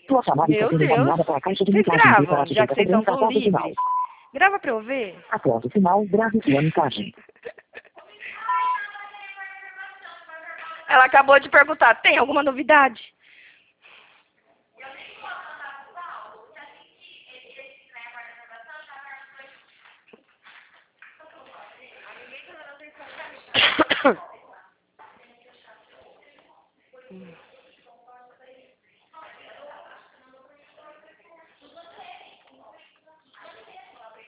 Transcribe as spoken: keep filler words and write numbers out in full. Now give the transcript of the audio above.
Tua chamada está Meu sendo encaminhada Deus. para a caixa de Vocês mensagem para gravam, ativar já que vocês são cobrança tão após o sinal. livres. Grava pra eu ver. Após o sinal, grave sua mensagem. Ela acabou de perguntar, tem alguma novidade?